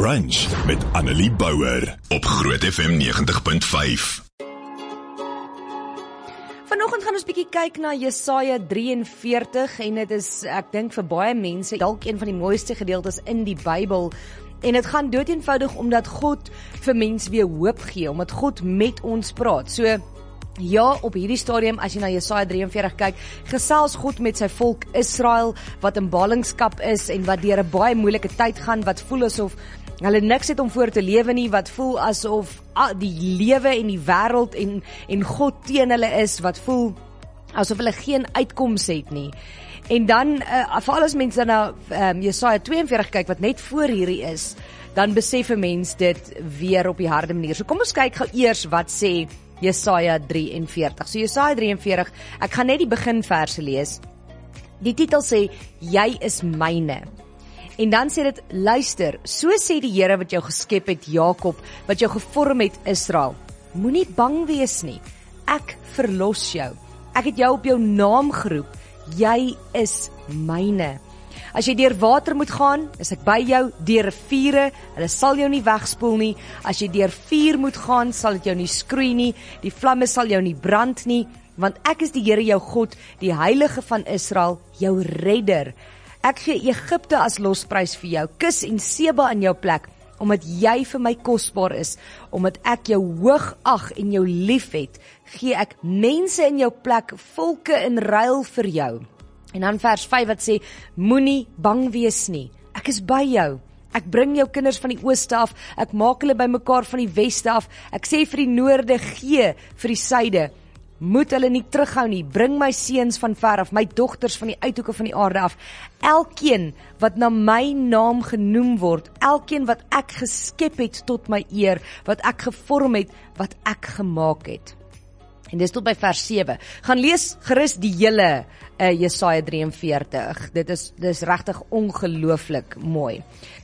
Brunch met Annelie Bouwer op Groot FM 90.5. Vanoggend gaan ons bietjie kyk na Jesaja 43 en dit is, ek dink vir baie mense, dalk een van die mooiste gedeeltes in die Bybel. En dit gaan doeteenvoudig omdat God vir mense weer hoop gee, omdat God met ons praat. So ja, op hierdie stadium, as jy na Jesaja 43 kyk, gesels God met sy volk Israel, wat in ballingskap is en wat deur 'n baie moeilike tyd gaan, wat voel asof hulle niks het om voor te lewe nie, wat voel asof die lewe en die wêreld en God teen hulle is, wat voel asof hulle geen uitkoms het nie. En dan, veral as mense dan na Jesaja 42 kyk, wat net voor hierdie is, dan besef 'n mens dit weer op die harde manier. So kom ons kyk gou eers wat sê Jesaja 43. So Jesaja 43, ek gaan net die beginverse lees. Die titel sê, jy is myne. En dan sê dit, luister, so sê die Here wat jou geskep het, Jakob, wat jou gevorm het, Israel. Moenie bang wees nie, ek verlos jou. Ek het jou op jou naam geroep, jy is myne. As jy deur water moet gaan, is ek by jou, deur riviere, hulle sal jou nie wegspoel nie. As jy deur vuur moet gaan, sal dit jou nie skroei nie, die vlamme sal jou nie brand nie, want ek is die Here jou God, die Heilige van Israel, jou redder. Ek gee Egipte as losprys vir jou, Kus en Seba in jou plek, omdat jy vir my kosbaar is, omdat ek jou hoog ag en jou lief het, gee ek mense in jou plek, volke in ruil vir jou. En dan vers 5 wat sê, moenie bang wees nie, ek is by jou, ek bring jou kinders van die ooste af, ek maak hulle bymekaar van die weste af, ek sê vir die noorde, gee vir die suide, moet hulle nie terughou nie, bring my seuns van ver af, my dogters van die uithoeke van die aarde af, elkeen wat na my naam genoem word, elkeen wat ek geskep het tot my eer, wat ek gevorm het, wat ek gemaak het. En dis tot by vers 7. Gaan lees gerus die hele Jesaja 43. Dit is regtig ongelooflik mooi.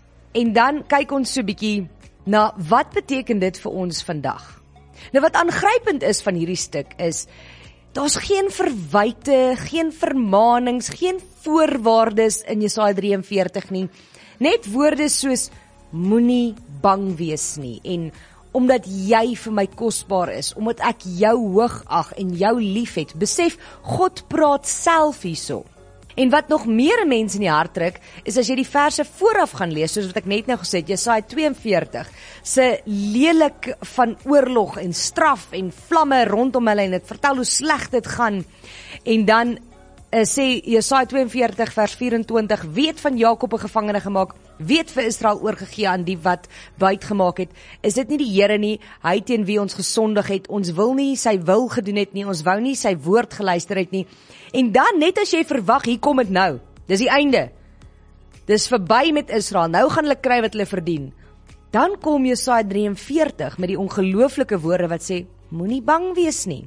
En dan kyk ons so bietjie na wat beteken dit vir ons vandag. Nou wat aangrypend is van hierdie stuk is, daar's geen verwyte, geen vermaanings, geen voorwaardes in Jesaja 43 nie. Net woorde soos, moenie bang wees nie, en omdat jy vir my kosbaar is, omdat ek jou hoog ag en jou lief het. Besef, God praat self hierso. En wat nog meer 'n mens in die hart trek, is as jy die verse vooraf gaan lees, soos wat ek net nou gesê het, Jesaja 42, se lelik van oorlog en straf en vlamme rondom hulle, en dit vertel hoe sleg dit gaan. En dan sê Jesaja 42 vers 24, weet van Jakob 'n gevangene gemaak, weet vir Israel oorgegee aan die wat buit gemaak het. Is dit nie die Here nie, hy teen wie ons gesondig het, ons wil nie sy wil gedoen het nie, ons wou nie sy woord geluister het nie. En dan, net as jy verwag, hier kom dit nou, dis die einde, dis verby met Israel, nou gaan hulle kry wat hulle verdien. Dan kom Jesaja 43 met die ongelooflike woorde wat sê, moenie bang wees nie.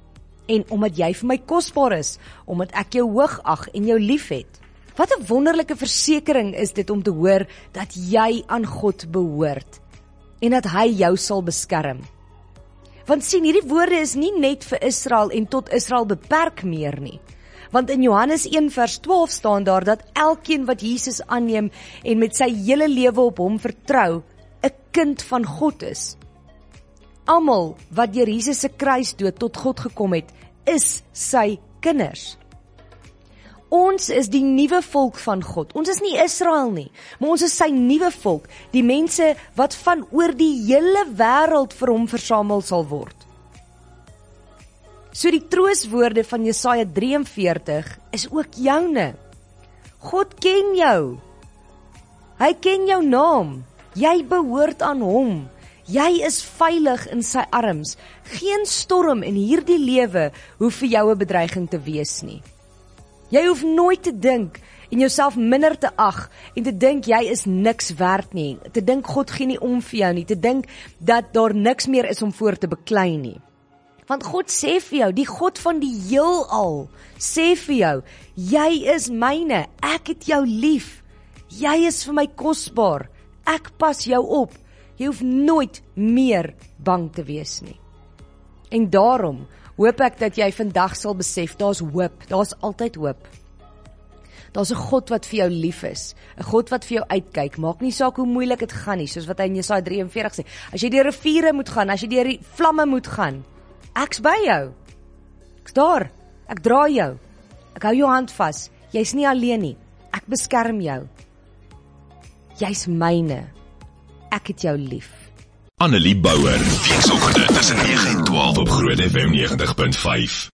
En omdat jy vir my kosbaar is, omdat ek jou hoog ag en jou lief het. Wat 'n wonderlike versekering is dit om te hoor dat jy aan God behoort en dat hy jou sal beskerm. Want sien, hierdie woorde is nie net vir Israel en tot Israel beperk meer nie. Want in Johannes 1 vers 12 staan daar dat elkeen wat Jesus aanneem en met sy hele lewe op hom vertrou, 'n kind van God is. Almal wat deur Jesus se kruisdood tot God gekom het, is sy kinders. Ons is die nuwe volk van God. Ons is nie Israel nie, maar ons is sy nuwe volk, die mense wat van oor die hele wêreld vir hom versamel sal word. So die troostwoorde van Jesaja 43 is ook joune. God ken jou. Hy ken jou naam. Jy behoort aan hom. Jy is veilig in sy arms. Geen storm in hierdie lewe hoef vir jou 'n bedreiging te wees nie. Jy hoef nooit te dink en jouself minder te ag en te dink jy is niks werd nie, te dink God gee nie om vir jou nie, te dink dat daar niks meer is om voor te beklei nie. Want God sê vir jou, die God van die heelal, sê vir jou, jy is myne, ek het jou lief, jy is vir my kosbaar, ek pas jou op, jy hoef nooit meer bang te wees nie. En daarom hoop ek dat jy vandag sal besef, daar's hoop, daar's altyd hoop. Daar's 'n God wat vir jou lief is, 'n God wat vir jou uitkyk. Maak nie saak hoe moeilik dit gaan nie, soos wat hy in Jesaja 43 sê. As jy deur riviere moet gaan, as jy deur die vlamme moet gaan, ek's by jou. Ek's daar. Ek dra jou. Ek hou jou hand vas. Jy's nie alleen nie. Ek beskerm jou. Jy's myne. Ek het jou lief. Annelie Bouwer, weekoggend tussen 9 en 12 op Groot FM 90.5.